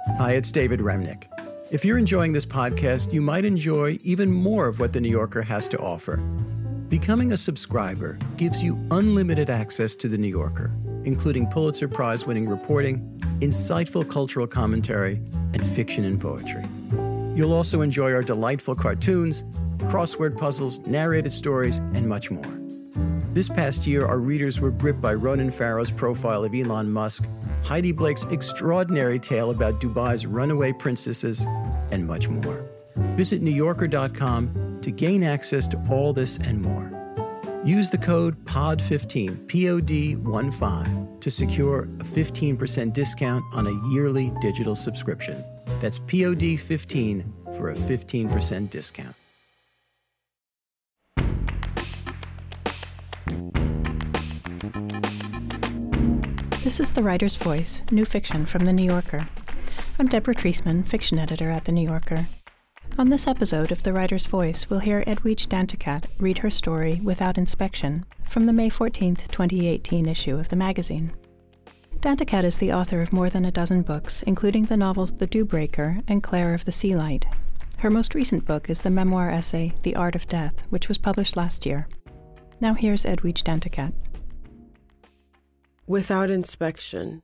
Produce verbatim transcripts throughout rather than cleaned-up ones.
Hi, it's David Remnick. If you're enjoying this podcast, you might enjoy even more of what The New Yorker has to offer. Becoming a subscriber gives you unlimited access to The New Yorker, including Pulitzer Prize-winning reporting, insightful cultural commentary, and fiction and poetry. You'll also enjoy our delightful cartoons, crossword puzzles, narrated stories, and much more. This past year, our readers were gripped by Ronan Farrow's profile of Elon Musk, Heidi Blake's extraordinary tale about Dubai's runaway princesses, and much more. Visit New Yorker dot com to gain access to all this and more. Use the code P O D fifteen, P O D fifteen, to secure a fifteen percent discount on a yearly digital subscription. That's P O D fifteen for a fifteen percent discount. This is The Writer's Voice, new fiction from The New Yorker. I'm Deborah Treisman, fiction editor at The New Yorker. On this episode of The Writer's Voice, we'll hear Edwidge Danticat read her story, Without Inspection, from the May fourteenth, twenty eighteen issue of the magazine. Danticat is the author of more than a dozen books, including the novels The Dewbreaker and Claire of the Sea Light. Her most recent book is the memoir essay The Art of Death, which was published last year. Now here's Edwidge Danticat. Without Inspection.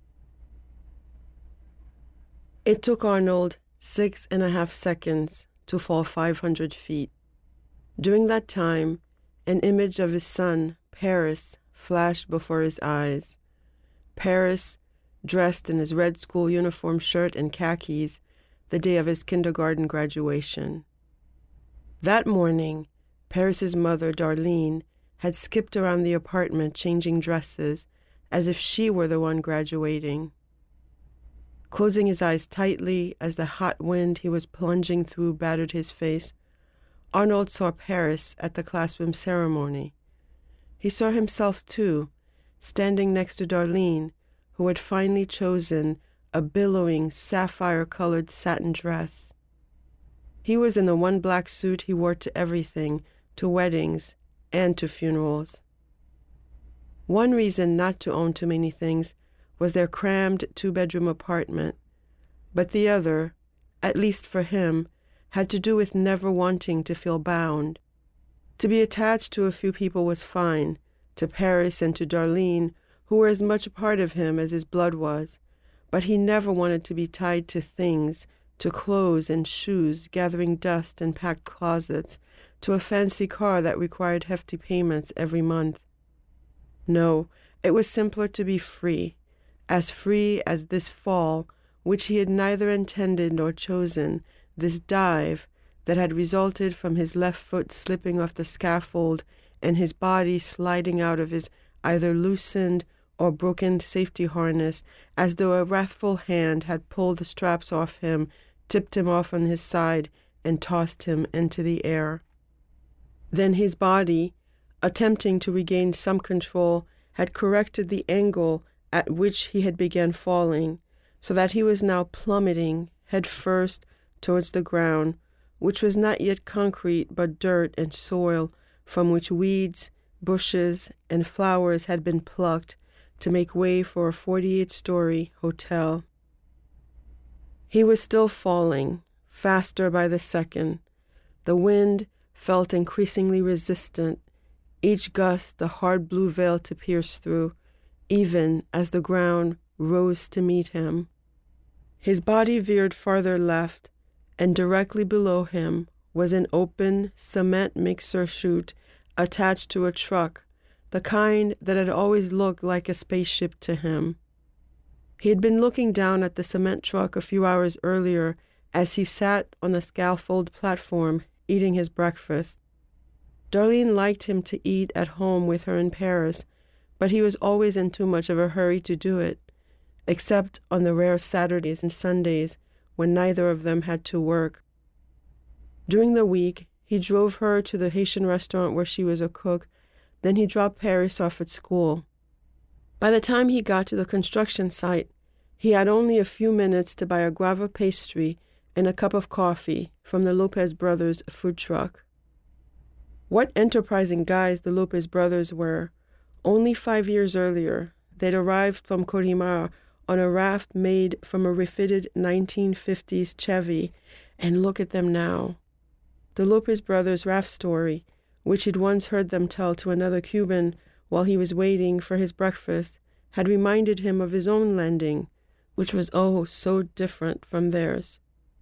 It took Arnold six and a half seconds to fall five hundred feet. During that time, an image of his son, Paris, flashed before his eyes. Paris, dressed in his red school uniform shirt and khakis, the day of his kindergarten graduation. That morning, Paris's mother, Darlene, had skipped around the apartment changing dresses, as if she were the one graduating. Closing his eyes tightly as the hot wind he was plunging through battered his face, Arnold saw Paris at the classroom ceremony. He saw himself, too, standing next to Darlene, who had finally chosen a billowing, sapphire-colored satin dress. He was in the one black suit he wore to everything, to weddings and to funerals. One reason not to own too many things was their crammed two-bedroom apartment, but the other, at least for him, had to do with never wanting to feel bound. To be attached to a few people was fine, to Paris and to Darlene, who were as much a part of him as his blood was, but he never wanted to be tied to things, to clothes and shoes, gathering dust in packed closets, to a fancy car that required hefty payments every month. No, it was simpler to be free, as free as this fall, which he had neither intended nor chosen, this dive that had resulted from his left foot slipping off the scaffold and his body sliding out of his either loosened or broken safety harness, as though a wrathful hand had pulled the straps off him, tipped him off on his side, and tossed him into the air. Then his body, attempting to regain some control, had corrected the angle at which he had begun falling, so that he was now plummeting head first towards the ground, which was not yet concrete but dirt and soil from which weeds, bushes, and flowers had been plucked to make way for a forty-eight-story hotel. He was still falling, faster by the second. The wind felt increasingly resistant, each gust a hard blue veil to pierce through, even as the ground rose to meet him. His body veered farther left, and directly below him was an open cement mixer chute attached to a truck, the kind that had always looked like a spaceship to him. He had been looking down at the cement truck a few hours earlier as he sat on the scaffold platform eating his breakfast. Darlene liked him to eat at home with her in Paris, but he was always in too much of a hurry to do it, except on the rare Saturdays and Sundays when neither of them had to work. During the week, he drove her to the Haitian restaurant where she was a cook, then he dropped Paris off at school. By the time he got to the construction site, he had only a few minutes to buy a guava pastry and a cup of coffee from the Lopez brothers' food truck. What enterprising guys the Lopez brothers were. Only five years earlier, they'd arrived from Corimar, on a raft made from a refitted nineteen fifties Chevy, and look at them now. The Lopez brothers' raft story, which he'd once heard them tell to another Cuban while he was waiting for his breakfast, had reminded him of his own landing, which was oh so different from theirs.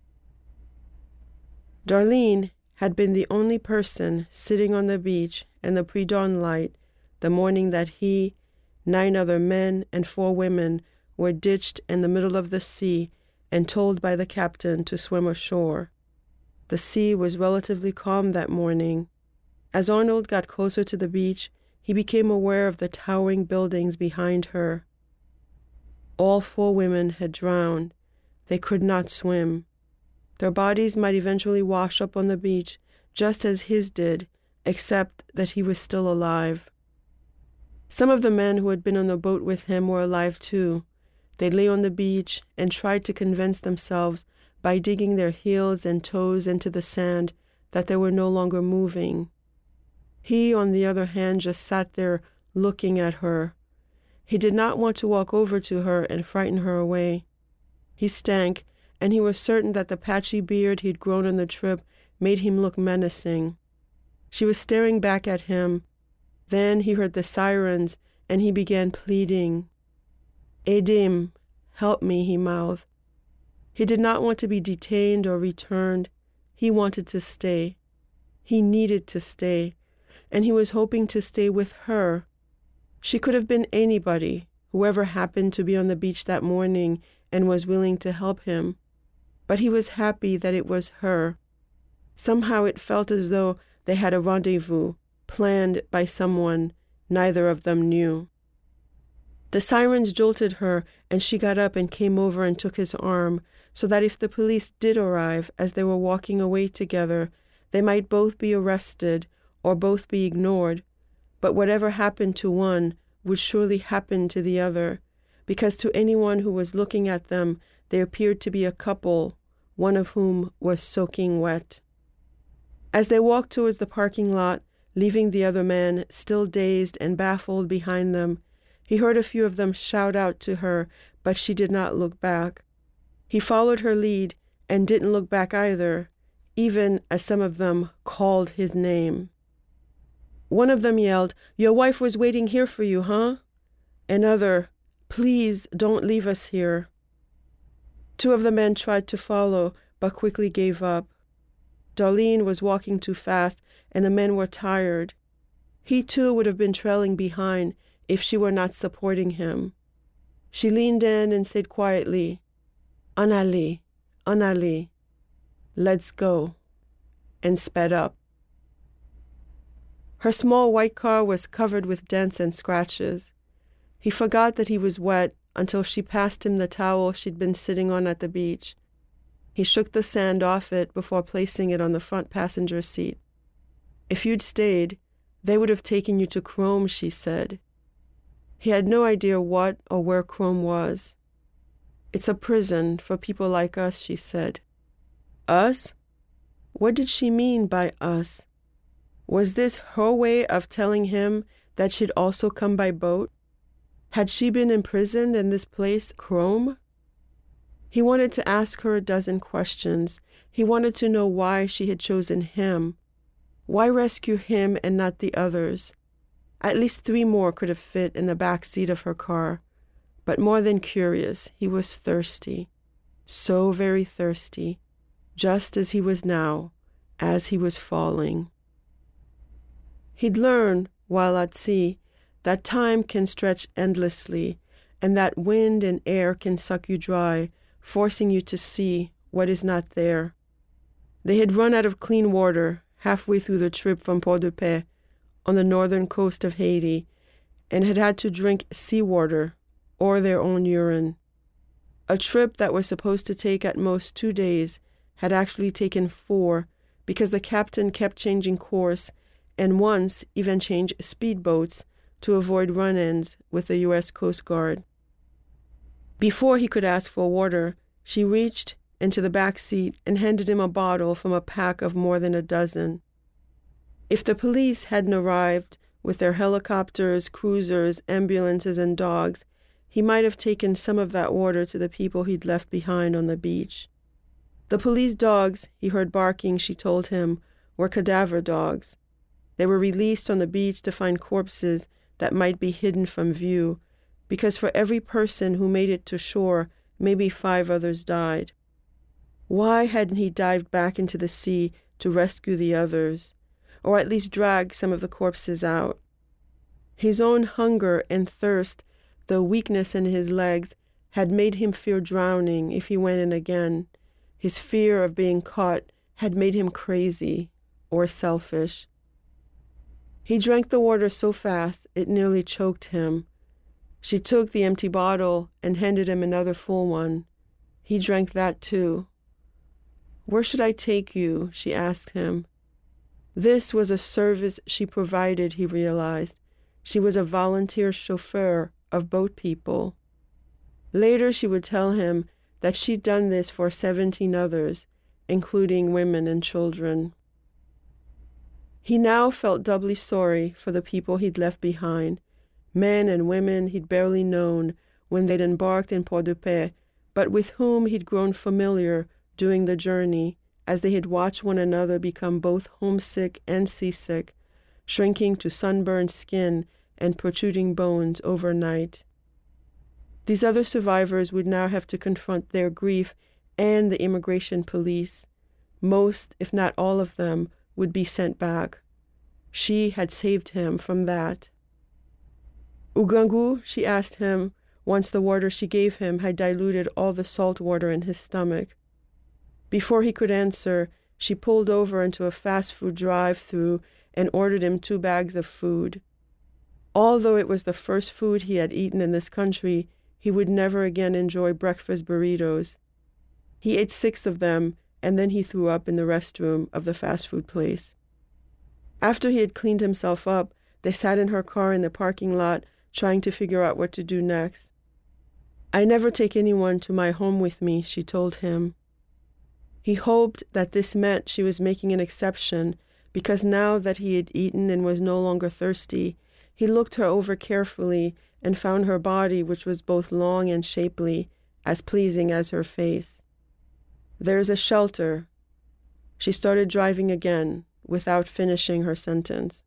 Darlene had been the only person sitting on the beach in the pre-dawn light the morning that he, nine other men, and four women were ditched in the middle of the sea and told by the captain to swim ashore. The sea was relatively calm that morning. As Arnold got closer to the beach, he became aware of the towering buildings behind her. All four women had drowned. They could not swim. Their bodies might eventually wash up on the beach, just as his did, except that he was still alive. Some of the men who had been on the boat with him were alive too. They lay on the beach and tried to convince themselves by digging their heels and toes into the sand that they were no longer moving. He, on the other hand, just sat there looking at her. He did not want to walk over to her and frighten her away. He stank, and he was certain that the patchy beard he'd grown on the trip made him look menacing. She was staring back at him. Then he heard the sirens, and he began pleading. "Edim, help me," he mouthed. He did not want to be detained or returned. He wanted to stay. He needed to stay, and he was hoping to stay with her. She could have been anybody, whoever happened to be on the beach that morning and was willing to help him. But he was happy that it was her. Somehow it felt as though they had a rendezvous, planned by someone neither of them knew. The sirens jolted her, and she got up and came over and took his arm, so that if the police did arrive as they were walking away together, they might both be arrested or both be ignored. But whatever happened to one would surely happen to the other, because to anyone who was looking at them, they appeared to be a couple, one of whom was soaking wet. As they walked towards the parking lot, leaving the other man still dazed and baffled behind them, he heard a few of them shout out to her, but she did not look back. He followed her lead and didn't look back either, even as some of them called his name. One of them yelled, "Your wife was waiting here for you, huh?" Another, "Please don't leave us here." Two of the men tried to follow, but quickly gave up. Darlene was walking too fast, and the men were tired. He too would have been trailing behind if she were not supporting him. She leaned in and said quietly, "Anali, Anali, let's go," and sped up. Her small white car was covered with dents and scratches. He forgot that he was wet until she passed him the towel she'd been sitting on at the beach. He shook the sand off it before placing it on the front passenger seat. "If you'd stayed, they would have taken you to Chrome," she said. He had no idea what or where Chrome was. "It's a prison for people like us," she said. Us? What did she mean by us? Was this her way of telling him that she'd also come by boat? Had she been imprisoned in this place, Chrome? He wanted to ask her a dozen questions. He wanted to know why she had chosen him. Why rescue him and not the others? At least three more could have fit in the back seat of her car. But more than curious, he was thirsty. So very thirsty. Just as he was now, as he was falling. He'd learned, while at sea, that time can stretch endlessly, and that wind and air can suck you dry, forcing you to see what is not there. They had run out of clean water halfway through the trip from Port-de-Paix on the northern coast of Haiti, and had had to drink seawater or their own urine. A trip that was supposed to take at most two days had actually taken four, because the captain kept changing course and once even changed speedboats to avoid run-ins with the U S Coast Guard. Before he could ask for water, she reached into the back seat and handed him a bottle from a pack of more than a dozen. If the police hadn't arrived with their helicopters, cruisers, ambulances, and dogs, he might have taken some of that water to the people he'd left behind on the beach. The police dogs he heard barking, she told him, were cadaver dogs. They were released on the beach to find corpses that might be hidden from view, because for every person who made it to shore, maybe five others died. Why hadn't he dived back into the sea to rescue the others, or at least drag some of the corpses out? His own hunger and thirst, the weakness in his legs, had made him fear drowning if he went in again. His fear of being caught had made him crazy or selfish. He drank the water so fast it nearly choked him. She took the empty bottle and handed him another full one. He drank that too. "Where should I take you?" she asked him. This was a service she provided, he realized. She was a volunteer chauffeur of boat people. Later she would tell him that she'd done this for seventeen others, including women and children. He now felt doubly sorry for the people he'd left behind, men and women he'd barely known when they'd embarked in Port-de-Paix, but with whom he'd grown familiar during the journey as they had watched one another become both homesick and seasick, shrinking to sunburned skin and protruding bones overnight. These other survivors would now have to confront their grief and the immigration police. Most, if not all of them, would be sent back. She had saved him from that. "Ouangou?" she asked him, once the water she gave him had diluted all the salt water in his stomach. Before he could answer, she pulled over into a fast food drive-through and ordered him two bags of food. Although it was the first food he had eaten in this country, he would never again enjoy breakfast burritos. He ate six of them, and then he threw up in the restroom of the fast food place. After he had cleaned himself up, they sat in her car in the parking lot, trying to figure out what to do next. "I never take anyone to my home with me," she told him. He hoped that this meant she was making an exception, because now that he had eaten and was no longer thirsty, he looked her over carefully and found her body, which was both long and shapely, as pleasing as her face. "There's a shelter." She started driving again, without finishing her sentence.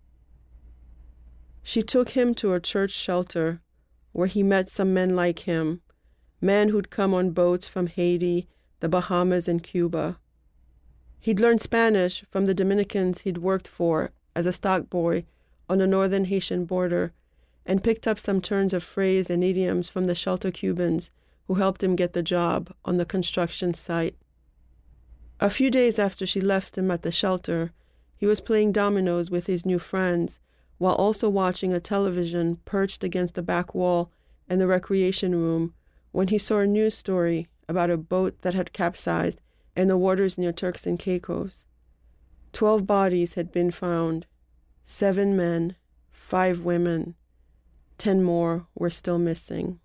She took him to a church shelter, where he met some men like him, men who'd come on boats from Haiti, the Bahamas, and Cuba. He'd learned Spanish from the Dominicans he'd worked for as a stock boy on the northern Haitian border, and picked up some turns of phrase and idioms from the shelter Cubans who helped him get the job on the construction site. A few days after she left him at the shelter, he was playing dominoes with his new friends, while also watching a television perched against the back wall in the recreation room, when he saw a news story about a boat that had capsized in the waters near Turks and Caicos. Twelve bodies had been found, seven men, five women. Ten more were still missing.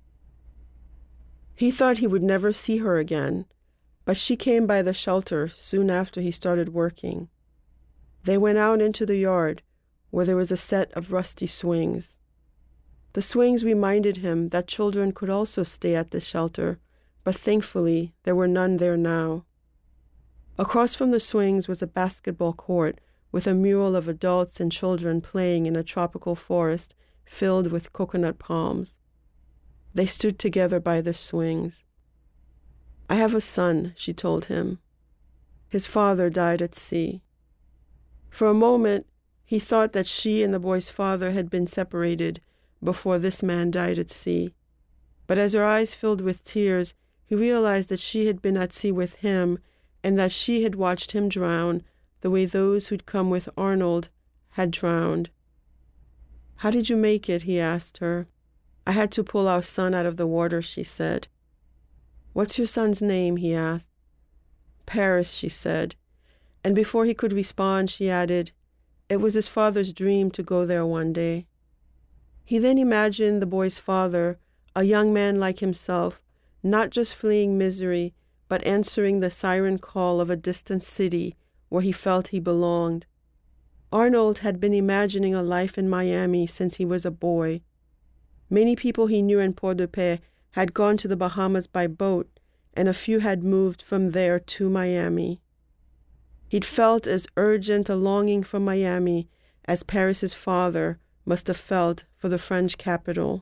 He thought he would never see her again, but she came by the shelter soon after he started working. They went out into the yard, where there was a set of rusty swings. The swings reminded him that children could also stay at the shelter, but thankfully there were none there now. Across from the swings was a basketball court with a mural of adults and children playing in a tropical forest filled with coconut palms. They stood together by the swings. "I have a son," she told him. His father died at sea. For a moment, he thought that she and the boy's father had been separated before this man died at sea. But as her eyes filled with tears, he realized that she had been at sea with him, and that she had watched him drown the way those who'd come with Arnold had drowned. "How did you make it?" he asked her. "I had to pull our son out of the water," she said. "What's your son's name?" he asked. "Paris," she said. And before he could respond, she added, "It was his father's dream to go there one day." He then imagined the boy's father, a young man like himself, not just fleeing misery, but answering the siren call of a distant city where he felt he belonged. Arnold had been imagining a life in Miami since he was a boy. Many people he knew in Port-de-Paix had gone to the Bahamas by boat, and a few had moved from there to Miami. He'd felt as urgent a longing for Miami as Paris's father must have felt for the French capital.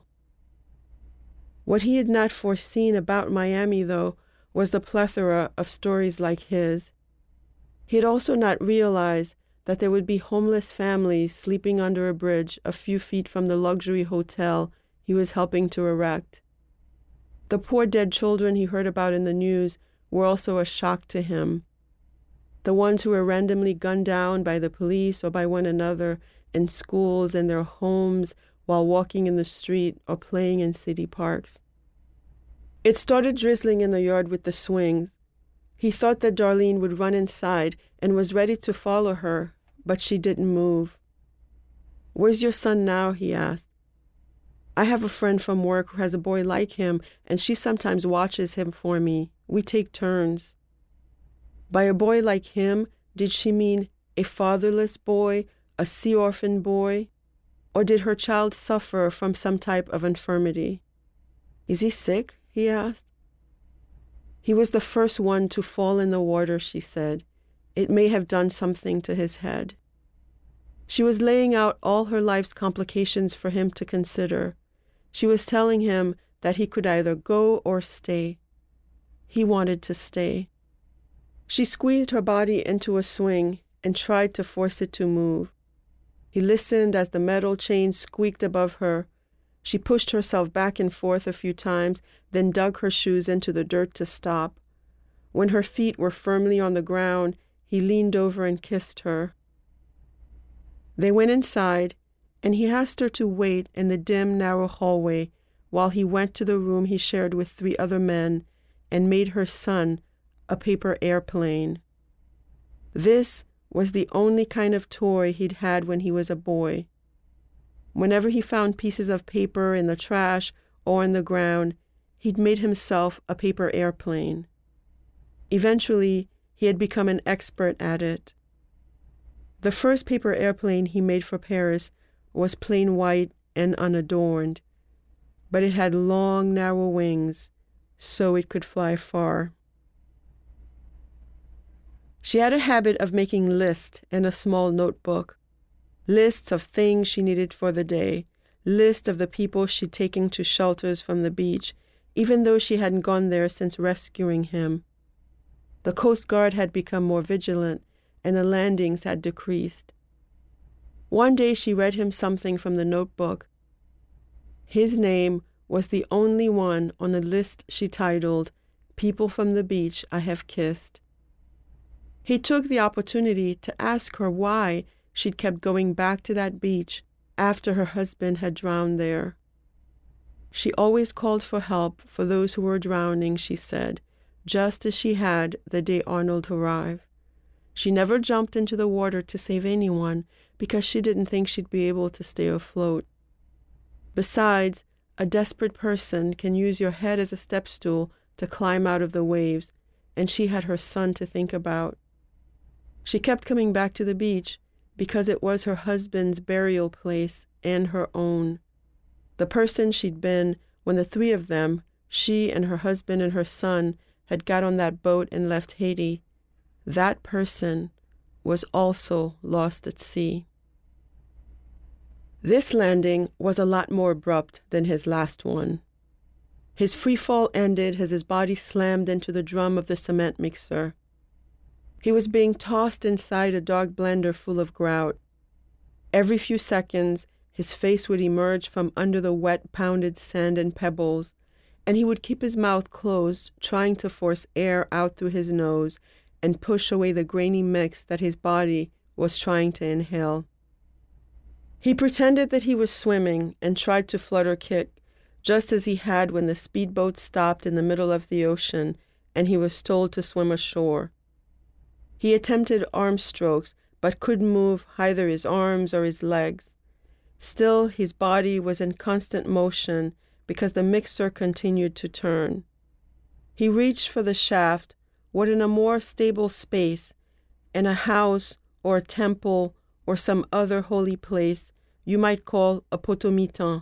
What he had not foreseen about Miami, though, was the plethora of stories like his. He had also not realized that there would be homeless families sleeping under a bridge a few feet from the luxury hotel he was helping to erect. The poor dead children he heard about in the news were also a shock to him. The ones who were randomly gunned down by the police or by one another in schools and their homes while walking in the street or playing in city parks. It started drizzling in the yard with the swings. He thought that Darlene would run inside and was ready to follow her, but she didn't move. "Where's your son now?" he asked. "I have a friend from work who has a boy like him, and she sometimes watches him for me. We take turns." By a boy like him, did she mean a fatherless boy, a sea orphan boy, or did her child suffer from some type of infirmity? "Is he sick?" he asked. "He was the first one to fall in the water," she said. "It may have done something to his head." She was laying out all her life's complications for him to consider. She was telling him that he could either go or stay. He wanted to stay. She squeezed her body into a swing and tried to force it to move. He listened as the metal chain squeaked above her. She pushed herself back and forth a few times, then dug her shoes into the dirt to stop. When her feet were firmly on the ground, he leaned over and kissed her. They went inside, and he asked her to wait in the dim, narrow hallway while he went to the room he shared with three other men and made her son a paper airplane. This was the only kind of toy he'd had when he was a boy. Whenever he found pieces of paper in the trash or on the ground, he'd made himself a paper airplane. Eventually, he had become an expert at it. The first paper airplane he made for Paris was plain white and unadorned, but it had long, narrow wings, so it could fly far. She had a habit of making lists in a small notebook, lists of things she needed for the day, lists of the people she'd taken to shelters from the beach, even though she hadn't gone there since rescuing him. The Coast Guard had become more vigilant, and the landings had decreased. One day she read him something from the notebook. His name was the only one on a list she titled, "People from the Beach I Have Kissed." He took the opportunity to ask her why she'd kept going back to that beach after her husband had drowned there. She always called for help for those who were drowning, she said, just as she had the day Arnold arrived. She never jumped into the water to save anyone because she didn't think she'd be able to stay afloat. Besides, a desperate person can use your head as a step stool to climb out of the waves, and she had her son to think about. She kept coming back to the beach because it was her husband's burial place and her own. The person she'd been when the three of them, she and her husband and her son, had got on that boat and left Haiti, that person was also lost at sea. This landing was a lot more abrupt than his last one. His free fall ended as his body slammed into the drum of the cement mixer. He was being tossed inside a dark blender full of grout. Every few seconds, his face would emerge from under the wet, pounded sand and pebbles, and he would keep his mouth closed, trying to force air out through his nose and push away the grainy mix that his body was trying to inhale. He pretended that he was swimming and tried to flutter kick, just as he had when the speedboat stopped in the middle of the ocean and he was told to swim ashore. He attempted arm strokes, but couldn't move either his arms or his legs. Still, his body was in constant motion because the mixer continued to turn. He reached for the shaft, what in a more stable space, in a house or a temple or some other holy place you might call a potomitan,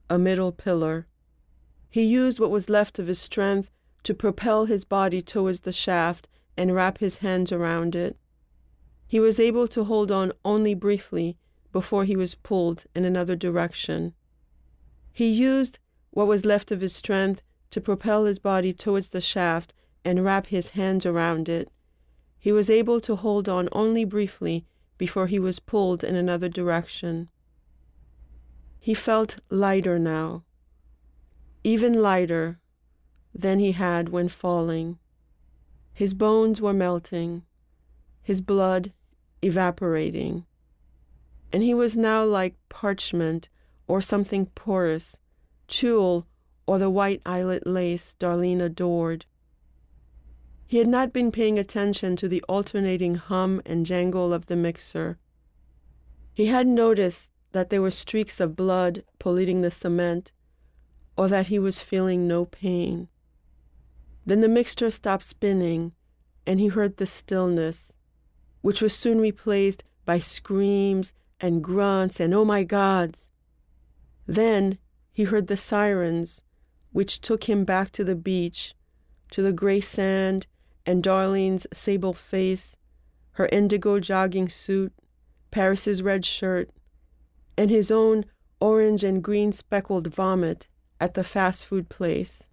a middle pillar. He used what was left of his strength to propel his body towards the shaft and wrap his hands around it. He was able to hold on only briefly before he was pulled in another direction. He used what was left of his strength to propel his body towards the shaft and wrap his hands around it. He was able to hold on only briefly before he was pulled in another direction. He felt lighter now, even lighter than he had when falling. His bones were melting, his blood evaporating, and he was now like parchment or something porous, tulle or the white eyelet lace Darlene adored. He had not been paying attention to the alternating hum and jangle of the mixer. He hadn't noticed that there were streaks of blood polluting the cement, or that he was feeling no pain. Then the mixture stopped spinning, and he heard the stillness, which was soon replaced by screams and grunts and oh my gods. Then he heard the sirens, which took him back to the beach, to the gray sand and Darlene's sable face, her indigo jogging suit, Paris's red shirt, and his own orange and green speckled vomit at the fast food place.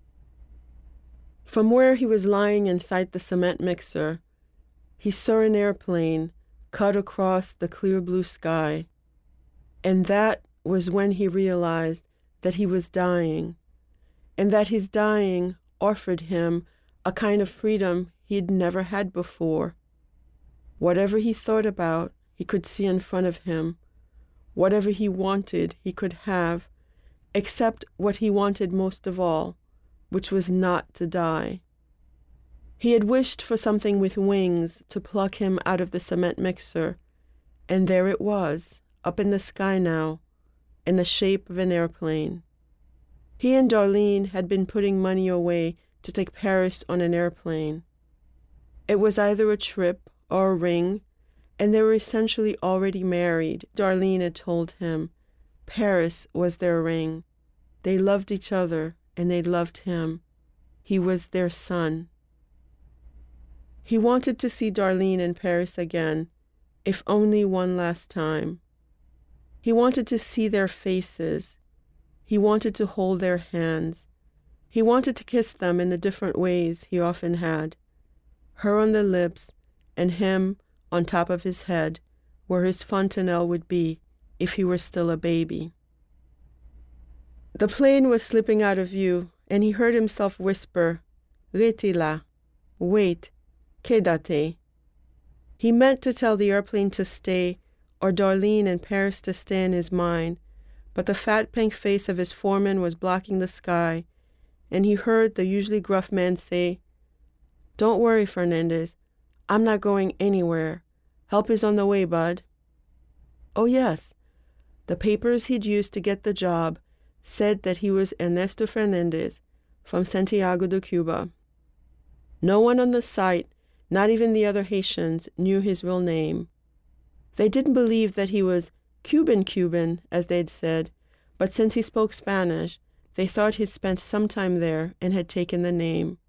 From where he was lying inside the cement mixer, he saw an airplane cut across the clear blue sky, and that was when he realized that he was dying, and that his dying offered him a kind of freedom he'd never had before. Whatever he thought about, he could see in front of him. Whatever he wanted, he could have, except what he wanted most of all, which was not to die. He had wished for something with wings to pluck him out of the cement mixer, and there it was, up in the sky now, in the shape of an airplane. He and Darlene had been putting money away to take Paris on an airplane. It was either a trip or a ring, and they were essentially already married, Darlene had told him. Paris was their ring. They loved each other, and they loved him. He was their son. He wanted to see Darlene in Paris again, if only one last time. He wanted to see their faces. He wanted to hold their hands. He wanted to kiss them in the different ways he often had. Her on the lips, and him on top of his head, where his fontanelle would be if he were still a baby. The plane was slipping out of view, and he heard himself whisper, "Reti là, wait, quédate." He meant to tell the airplane to stay, or Darlene and Paris to stay in his mind, but the fat pink face of his foreman was blocking the sky, and he heard the usually gruff man say, "Don't worry, Fernandez. I'm not going anywhere. Help is on the way, bud." Oh, yes. The papers he'd used to get the job said that he was Ernesto Fernandez from Santiago de Cuba. No one on the site, not even the other Haitians, knew his real name. They didn't believe that he was Cuban Cuban, as they'd said, but since he spoke Spanish, they thought he'd spent some time there and had taken the name.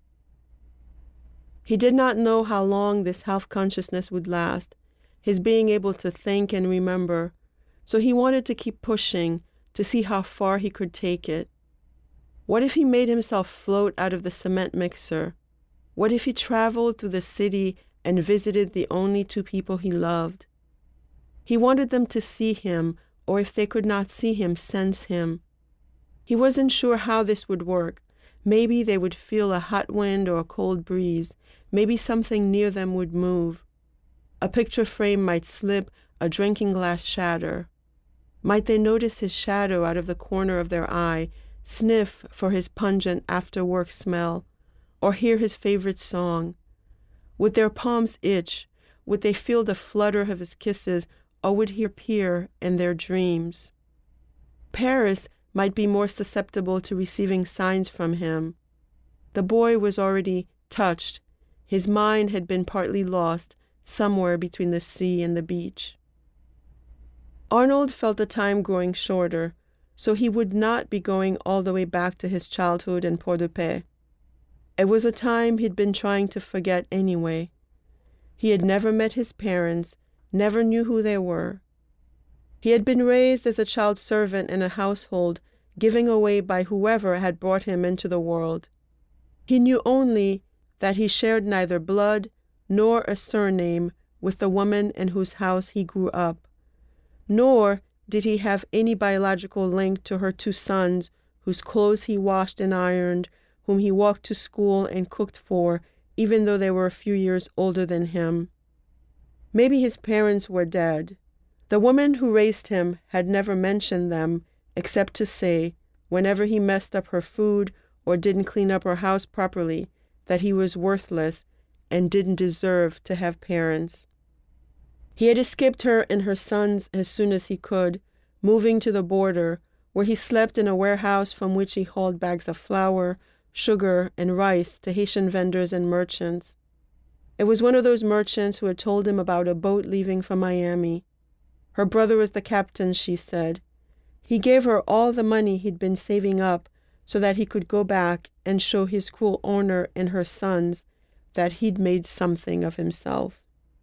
He did not know how long this half-consciousness would last, his being able to think and remember, so he wanted to keep pushing to see how far he could take it. What if he made himself float out of the cement mixer? What if he traveled through the city and visited the only two people he loved? He wanted them to see him, or if they could not see him, sense him. He wasn't sure how this would work. Maybe they would feel a hot wind or a cold breeze. Maybe something near them would move. A picture frame might slip, a drinking glass shatter. Might they notice his shadow out of the corner of their eye, sniff for his pungent after-work smell, or hear his favorite song? Would their palms itch? Would they feel the flutter of his kisses, or would he appear in their dreams? Paris might be more susceptible to receiving signs from him. The boy was already touched. His mind had been partly lost, somewhere between the sea and the beach. Arnold felt the time growing shorter, so he would not be going all the way back to his childhood in Port-de-Paix. It was a time he'd been trying to forget anyway. He had never met his parents, never knew who they were. He had been raised as a child servant in a household given away by whoever had brought him into the world. He knew only that he shared neither blood nor a surname with the woman in whose house he grew up, nor did he have any biological link to her two sons whose clothes he washed and ironed, whom he walked to school and cooked for, even though they were a few years older than him. Maybe his parents were dead. The woman who raised him had never mentioned them, except to say, whenever he messed up her food or didn't clean up her house properly, that he was worthless and didn't deserve to have parents. He had escaped her and her sons as soon as he could, moving to the border, where he slept in a warehouse from which he hauled bags of flour, sugar, and rice to Haitian vendors and merchants. It was one of those merchants who had told him about a boat leaving for Miami. Her brother was the captain, she said. He gave her all the money he'd been saving up so that he could go back and show his cruel owner and her sons that he'd made something of himself.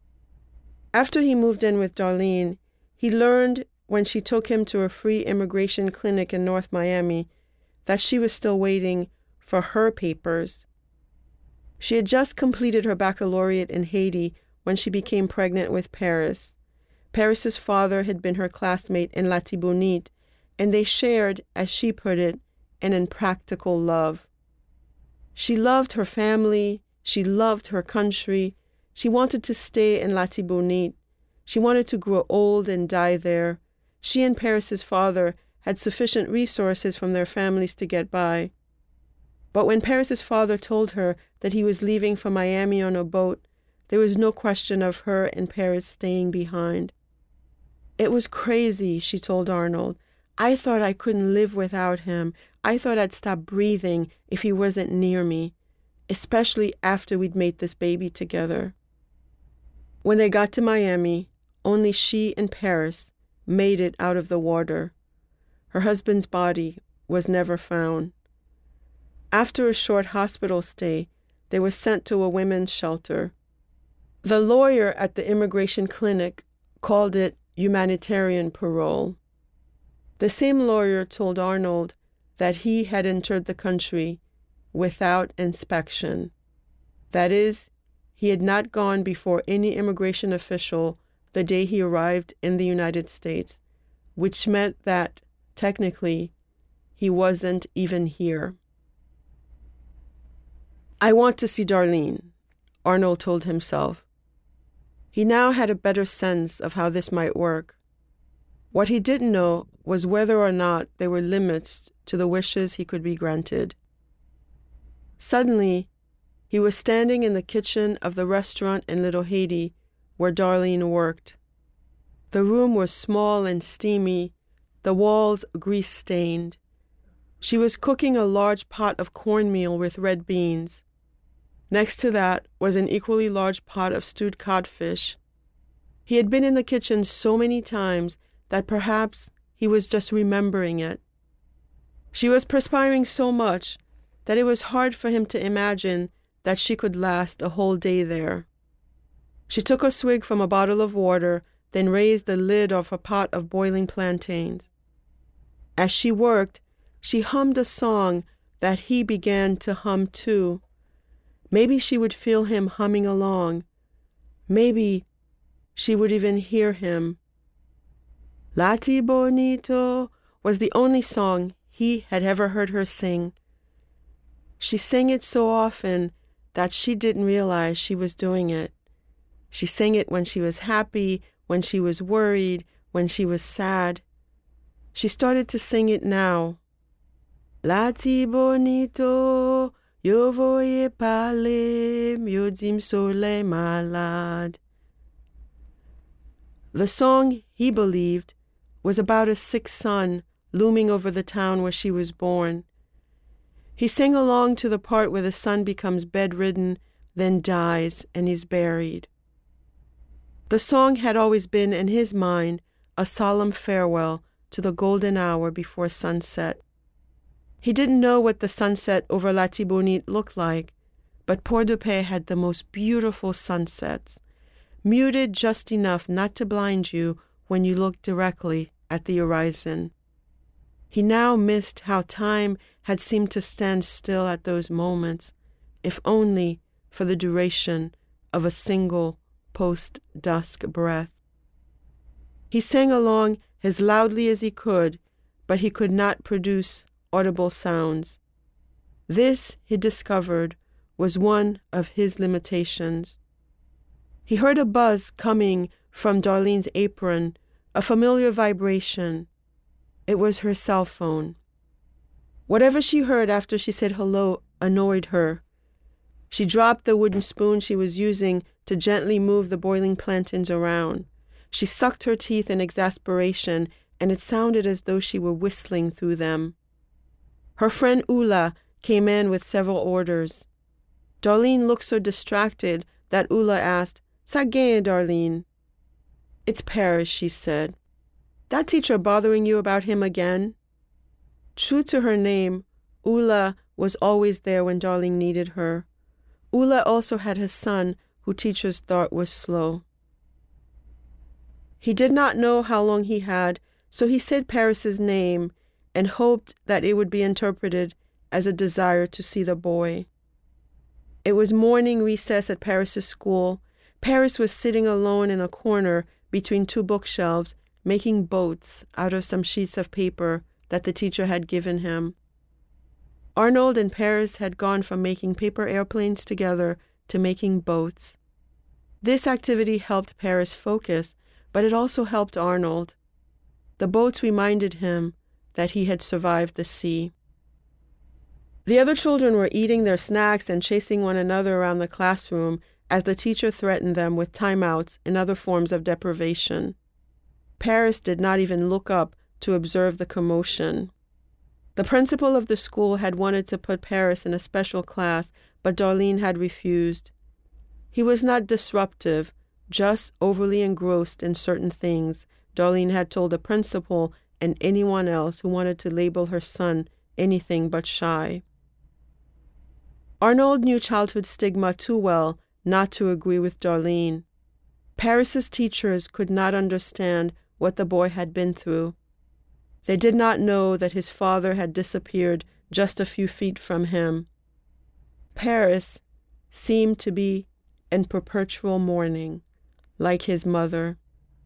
After he moved in with Darlene, he learned when she took him to a free immigration clinic in North Miami that she was still waiting for her papers. She had just completed her baccalaureate in Haiti when she became pregnant with Paris. Paris's father had been her classmate in Latibonite, and they shared, as she put it, an impractical love. She loved her family, she loved her country, she wanted to stay in Latibonite, she wanted to grow old and die there. She and Paris's father had sufficient resources from their families to get by. But when Paris's father told her that he was leaving for Miami on a boat, there was no question of her and Paris staying behind. It was crazy, she told Arnold. I thought I couldn't live without him. I thought I'd stop breathing if he wasn't near me, especially after we'd made this baby together. When they got to Miami, only she and Paris made it out of the water. Her husband's body was never found. After a short hospital stay, they were sent to a women's shelter. The lawyer at the immigration clinic called it humanitarian parole. The same lawyer told Arnold that he had entered the country without inspection. That is, he had not gone before any immigration official the day he arrived in the United States, which meant that, technically, he wasn't even here. I want to see Darlene, Arnold told himself. He now had a better sense of how this might work. What he didn't know was whether or not there were limits to the wishes he could be granted. Suddenly, he was standing in the kitchen of the restaurant in Little Haiti where Darlene worked. The room was small and steamy, the walls grease-stained. She was cooking a large pot of cornmeal with red beans. Next to that was an equally large pot of stewed codfish. He had been in the kitchen so many times that perhaps he was just remembering it. She was perspiring so much that it was hard for him to imagine that she could last a whole day there. She took a swig from a bottle of water, then raised the lid of a pot of boiling plantains. As she worked, she hummed a song that he began to hum too. Maybe she would feel him humming along. Maybe she would even hear him. Lati Bonito was the only song he had ever heard her sing. She sang it so often that she didn't realize she was doing it. She sang it when she was happy, when she was worried, when she was sad. She started to sing it now. Lati bonito, yo voye parler, yo dim soleil malade. The song, he believed, was about a sick sun looming over the town where she was born. He sang along to the part where the son becomes bedridden, then dies, and is buried. The song had always been, in his mind, a solemn farewell to the golden hour before sunset. He didn't know what the sunset over Latibonite looked like, but Port-de-Paix had the most beautiful sunsets, muted just enough not to blind you when you looked directly at the horizon. He now missed how time had seemed to stand still at those moments, if only for the duration of a single post-dusk breath. He sang along as loudly as he could, but he could not produce audible sounds. This, he discovered, was one of his limitations. He heard a buzz coming from Darlene's apron, a familiar vibration. It was her cell phone. Whatever she heard after she said hello annoyed her. She dropped the wooden spoon she was using to gently move the boiling plantains around. She sucked her teeth in exasperation, and it sounded as though she were whistling through them. Her friend Ula came in with several orders. Darlene looked so distracted that Ula asked, "Ça gagne, Darlene?" "It's Paris," she said. "That teacher bothering you about him again?" True to her name, Ula was always there when Darlene needed her. Ula also had his son, who teachers thought was slow. He did not know how long he had, so he said Paris's name and hoped that it would be interpreted as a desire to see the boy. It was morning recess at Paris's school. Paris was sitting alone in a corner between two bookshelves, making boats out of some sheets of paper that the teacher had given him. Arnold and Paris had gone from making paper airplanes together to making boats. This activity helped Paris focus, but it also helped Arnold. The boats reminded him that he had survived the sea. The other children were eating their snacks and chasing one another around the classroom as the teacher threatened them with timeouts and other forms of deprivation. Paris did not even look up to observe the commotion. The principal of the school had wanted to put Paris in a special class, but Darlene had refused. He was not disruptive, just overly engrossed in certain things, Darlene had told the principal and anyone else who wanted to label her son anything but shy. Arnold knew childhood stigma too well not to agree with Darlene. Paris's teachers could not understand what the boy had been through. They did not know that his father had disappeared just a few feet from him. Paris seemed to be in perpetual mourning, like his mother.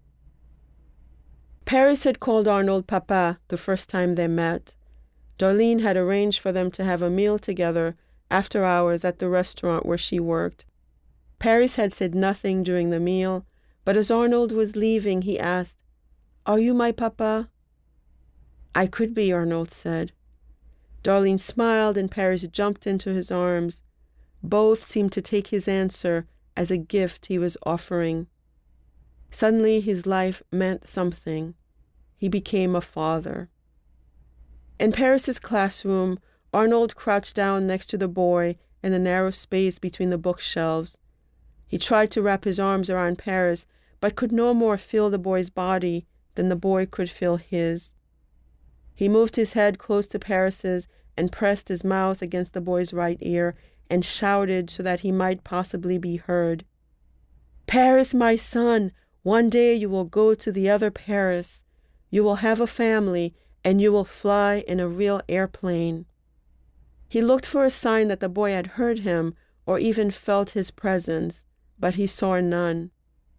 Paris had called Arnold Papa the first time they met. Darlene had arranged for them to have a meal together after hours at the restaurant where she worked. Paris had said nothing during the meal, but as Arnold was leaving, he asked, "Are you my papa?" "I could be," Arnold said. Darlene smiled and Paris jumped into his arms. Both seemed to take his answer as a gift he was offering. Suddenly his life meant something. He became a father. In Paris's classroom, Arnold crouched down next to the boy in the narrow space between the bookshelves. He tried to wrap his arms around Paris, but could no more feel the boy's body than the boy could feel his. He moved his head close to Paris's and pressed his mouth against the boy's right ear and shouted so that he might possibly be heard. "Paris, my son, one day you will go to the other Paris. You will have a family, and you will fly in a real airplane." He looked for a sign that the boy had heard him or even felt his presence, but he saw none.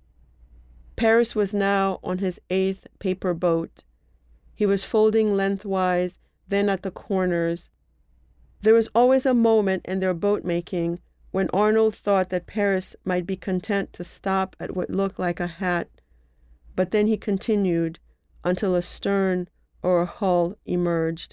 Paris was now on his eighth paper boat. He was folding lengthwise, then at the corners. There was always a moment in their boat-making when Arnold thought that Paris might be content to stop at what looked like a hat, but then he continued until a stern or a hull emerged.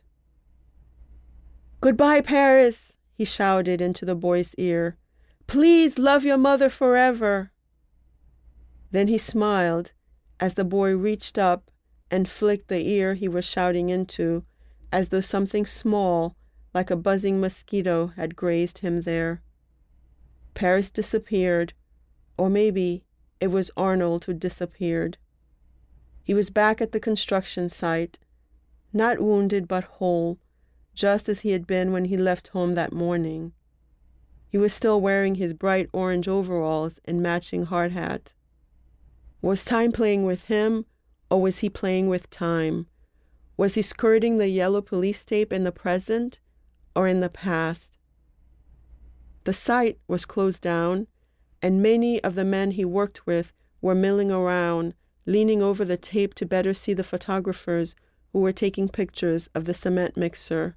"Goodbye, Paris," he shouted into the boy's ear. "Please love your mother forever." Then he smiled as the boy reached up and flicked the ear he was shouting into, as though something small, like a buzzing mosquito, had grazed him there. Paris disappeared, or maybe it was Arnold who disappeared. He was back at the construction site, not wounded but whole, just as he had been when he left home that morning. He was still wearing his bright orange overalls and matching hard hat. Was time playing with him, or was he playing with time? Was he skirting the yellow police tape in the present or in the past? The site was closed down, and many of the men he worked with were milling around, leaning over the tape to better see the photographers who were taking pictures of the cement mixer.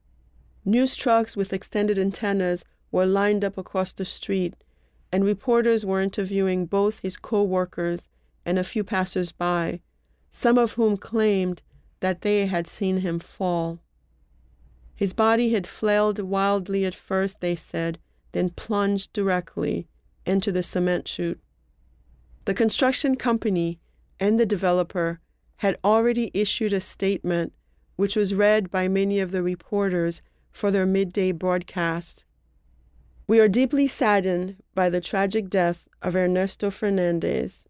News trucks with extended antennas were lined up across the street, and reporters were interviewing both his co-workers and a few passers-by, some of whom claimed that they had seen him fall. His body had flailed wildly at first, they said, then plunged directly into the cement chute. The construction company and the developer had already issued a statement which was read by many of the reporters for their midday broadcast. We are deeply saddened by the tragic death of Ernesto Fernandez.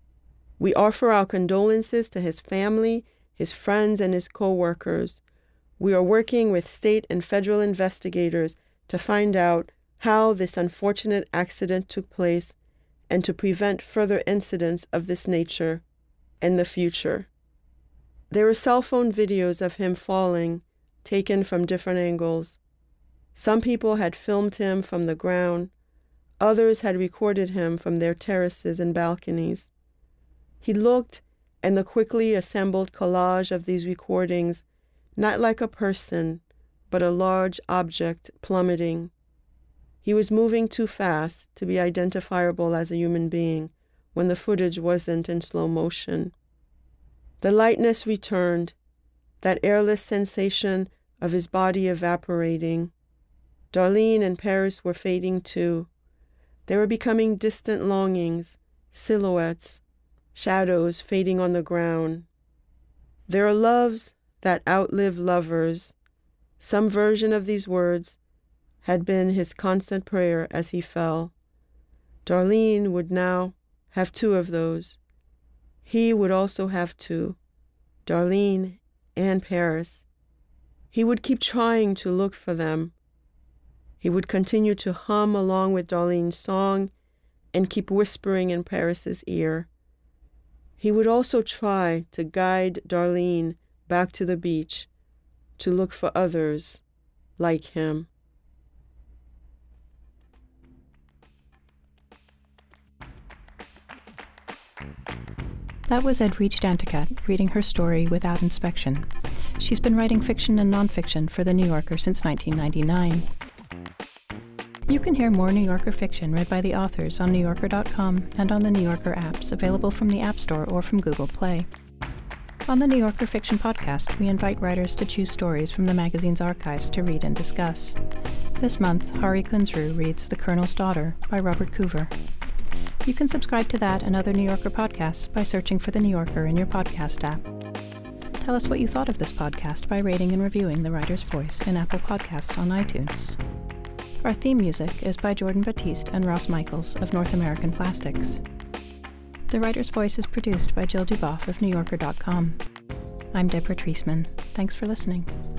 We offer our condolences to his family, his friends, and his co-workers. We are working with state and federal investigators to find out how this unfortunate accident took place and to prevent further incidents of this nature in the future. There were cell phone videos of him falling, taken from different angles. Some people had filmed him from the ground. Others had recorded him from their terraces and balconies. He looked, in the quickly assembled collage of these recordings, not like a person, but a large object plummeting. He was moving too fast to be identifiable as a human being when the footage wasn't in slow motion. The lightness returned, that airless sensation of his body evaporating. Darlene and Paris were fading too. They were becoming distant longings, silhouettes, shadows fading on the ground. There are loves that outlive lovers. Some version of these words had been his constant prayer as he fell. Darlene would now have two of those. He would also have two, Darlene and Paris. He would keep trying to look for them. He would continue to hum along with Darlene's song and keep whispering in Paris's ear. He would also try to guide Darlene back to the beach to look for others like him. That was Edwidge Danticat reading her story Without Inspection. She's been writing fiction and nonfiction for The New Yorker since nineteen ninety-nine. You can hear more New Yorker fiction read by the authors on New Yorker dot com and on the New Yorker apps available from the App Store or from Google Play. On the New Yorker Fiction Podcast, we invite writers to choose stories from the magazine's archives to read and discuss. This month, Hari Kunzru reads The Colonel's Daughter by Robert Coover. You can subscribe to that and other New Yorker podcasts by searching for The New Yorker in your podcast app. Tell us what you thought of this podcast by rating and reviewing The Writer's Voice in Apple Podcasts on iTunes. Our theme music is by Jordan Batiste and Ross Michaels of North American Plastics. The Writer's Voice is produced by Jill Duboff of New Yorker dot com. I'm Deborah Treisman. Thanks for listening.